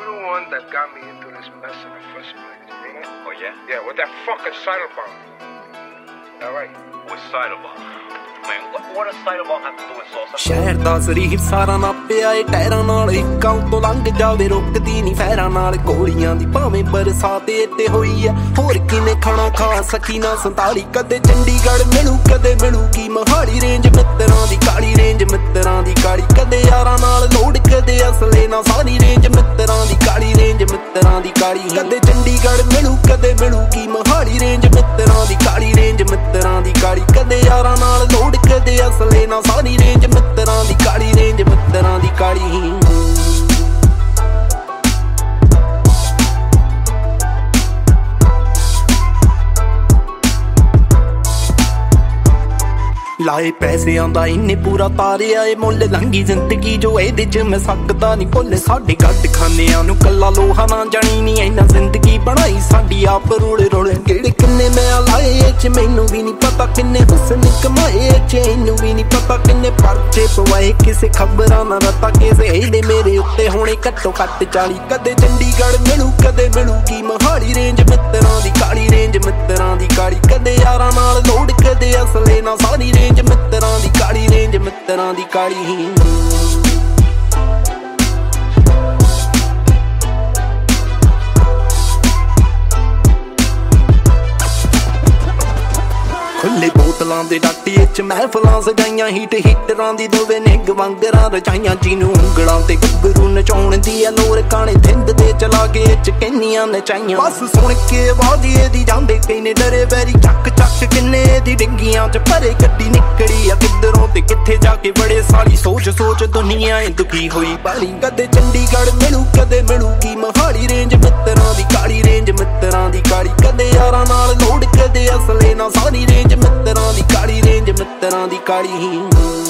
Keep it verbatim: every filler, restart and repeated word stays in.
the one that got me into this mess in the first place, you know that? Oh, yeah? Yeah, with that fucking Cyberbomb. All right. With Cyberbomb. Man, what, what does Cyberbomb have to do with Sosa? ਸ਼ਹਿਰ ਦਾ ਸਰੀਰ ਸਾਰਾ ਨਾਪਿਆ ਏ ਟਾਇਰਾਂ ਨਾਲ, ਇੱਕਾਂ ਤੋਂ ਲੰਘ ਜਾਵੇ ਰੁਕਦੀ ਨਹੀਂ ਫੈਰਾਂ ਨਾਲ। ਗੋਲੀਆਂ ਦੀ ਭਾਵੇਂ ਬਰਸਾਤ ਇੱਥੇ ਹੋਈ ਆ, ਹੋਰ ਕਿਵੇਂ ਖਾਣਾ ਖਾ ਸਕੀ ਨਾ ਸੰਤਾਲੀ। ਕਦੇ ਚੰਡੀਗੜ੍ਹ ਮਿਲੂ ਕਦੇ ਮਿਲੂਗੀ ਮੋਹਾਲੀ ਰੇਂਜ, ਮਿੱਤਰਾਂ ਦੀ ਕਾਲੀ ਰੇਂਜ ਮਿੱਤਰਾਂ ਦੀ ਕਾਲੀ। ਕਦੇ ਯਾਰਾਂ ਨਾਲ ਲੋੜ ਕਦੇ ਅਸਲੇ ਨਾ ਸਾਰੀ ਰੇਂਜ, ਮਿੱਤਰਾਂ ਦੀ ਕਾਲੀ ਰੇਂਜ ਮਿੱਤਰਾਂ ਦੀ ਕਾਲੀ। ਕਦੇ ਚੰਡੀਗੜ੍ਹ ਮਿਲੂ ਕਦੇ ਮਿਲੂਗੀ ਮੋਹਾਲੀ ਰੇਂਜ, ਮਿੱਤਰਾਂ ਦੀ ਕਾਲੀ ਰੇਂਜ ਮਿੱਤਰਾਂ ਦੀ ਕਾਲੀ। ਕਦੇ ਯਾਰਾਂ ਨਾਲ ਲੋੜ ਕਦੇ ਅਸਲੇ ਨਾ ਸਾਰੀ ਰੇਂਜ, ਮਿੱਤਰਾਂ ਦੀ ਕਾਲੀ ਰੇਂਜ ਮਿੱਤਰਾਂ ਦੀ ਕਾਲੀ। ਲਾਏ ਪੈਸਿਆਂ ਦਾ ਇੰਨੇ ਪੂਰਾ ਤਾਰਿਆ ਏ ਮੁੱਲ, ਲੰਘੀ ਜ਼ਿੰਦਗੀ ਜੋ ਇਹਦੇ ਚ ਮੈਂ ਸਕਦਾ ਨਹੀਂ ਭੁੱਲ। ਸਾਡੇ ਗੱਡ ਖਾਨਿਆਂ ਨੂੰ ਕੱਲਾ ਲੋਹਾ ਨਾ ਜਾਣੀ ਨੀ, ਇੰਨਾ ਜ਼ਿੰਦਗੀ ਬਣਾਈ ਸਾਡੀ ਆਪ ਰੋਲੇ ਰੋਲੇ। ਕਿਹੜੇ ਕਿੰਨੇ ਮੈਂ ਲਾਏ ਇਹ ਚ ਮੈਨੂੰ ਵੀ ਨਹੀਂ ਪਤਾ, ਕਿੰਨੇ ਹੁਸਨ ਕਮਾਏ ਇਹ ਚ ਇਹਨੂੰ ਵੀ ਨਹੀਂ ਪਤਾ। ਕਿੰਨੇ ਪਰਚੇ ਪਵਾਏ ਕਿਸੇ ਖਬਰਾਂ ਨਾ ਰਤਾ, ਕਿਸੇ ਇਹਦੇ ਮੇਰੇ ਉੱਤੇ ਹੋਣੇ ਘੱਟੋ ਘੱਟ ਚਾਲੀ। ਕਦੇ ਚੰਡੀਗੜ੍ਹ ਮਿਲੂ ਕਦੇ ਮਿਲੂਗੀ ਮੋਹਾਲੀ ਰੇਂਜ, ਮਿੱਤਰਾਂ ਦੀ ਕਾਲੀ ਰੇਂਜ ਮਿੱਤਰਾਂ ਦੀ ਕਾਲੀ। ਕਦੇ ਯਾਰਾਂ ਨਾਲ ਲੋੜ ਕਦੇ ਅਸਲੇ ਨਾ ਸਾਰੀ ਰੇਂਜ, ਮਿੱਤਰਾਂ ਦੀ ਕਾਲੀ ਰੇਂਜ ਮਿੱਤਰਾਂ ਦੀ ਕਾਲੀ। ਖੁੱਲੇ ਬੋਤਲਾਂ ਦੇ ਡਾਟੇ ਚ ਮਹਿਫਲਾਂ ਸਜਾਈਆਂ, ਹੀਟ ਹੀਟਰਾਂ ਦੀ ਦੋਵੇਂ ਨਿੱਘ ਵਾਂਗਰਾਂ ਰਚਾਈਆਂ। ਜਿਹਨੂੰ ਉਂਗਲਾਂ ਤੇ ਗੱਭਰੂ ਨਚਾਉਣ ਦੀ ਆ ਲੋਰ, ਕਾਣੇ ਥਿੰਦ ਦੇ ਚਲਾ ਕੇ ਚ ਕਿੰਨੀਆਂ ਨਚਾਈਆਂ। ਬਸ ਸੁਣ ਕੇ ਆਵਾਜ਼ ਇਹਦੀ ਜਾਂਦੇ ਕਈ ਨੇ ਡਰੇ ਵੈਰੀ, ਚੱਕ ਚੱਕ ਕਿੰਨੇ ਦੀ ਡਿੱਗੀਆਂ ਚ ਭਰੇ ਗੱਡੀ ਨਿਕਲੀ ਆ ਕਿੱਧਰੋਂ ਤੇ ਕਿੱਥੇ ਜਾ ਕੇ ਬੜੇ ਸਾਲੀ। ਸੋਚ ਸੋਚ ਦੁਨੀਆ ਏ ਦੁਖੀ ਹੋਈ ਬਾਲੀ। ਕਦੇ ਚੰਡੀਗੜ੍ਹ ਮਿਲੂ ਕਦੇ ਮਿਲੂਗੀ ਮੋਹਾਲੀ ਰੇਂਜ, ਮਿੱਤਰਾਂ ਦੀ ਕਾਲੀ ਰੇਂਜ ਮਿੱਤਰਾਂ ਦੀ ਕਾਲੀ। ਕਦੇ ਯਾਰਾਂ ਨਾਲ ਲੋੜ ਕਦੇ ਅਸਲੇ ਨਾ ਸਾਰੀ ਰੇਂਜ, ਮਿੱਤਰਾਂ ਦੀ ਕਾਲੀ ਰੇਂਜ ਮਿੱਤਰਾਂ ਦੀ ਕਾਲੀ।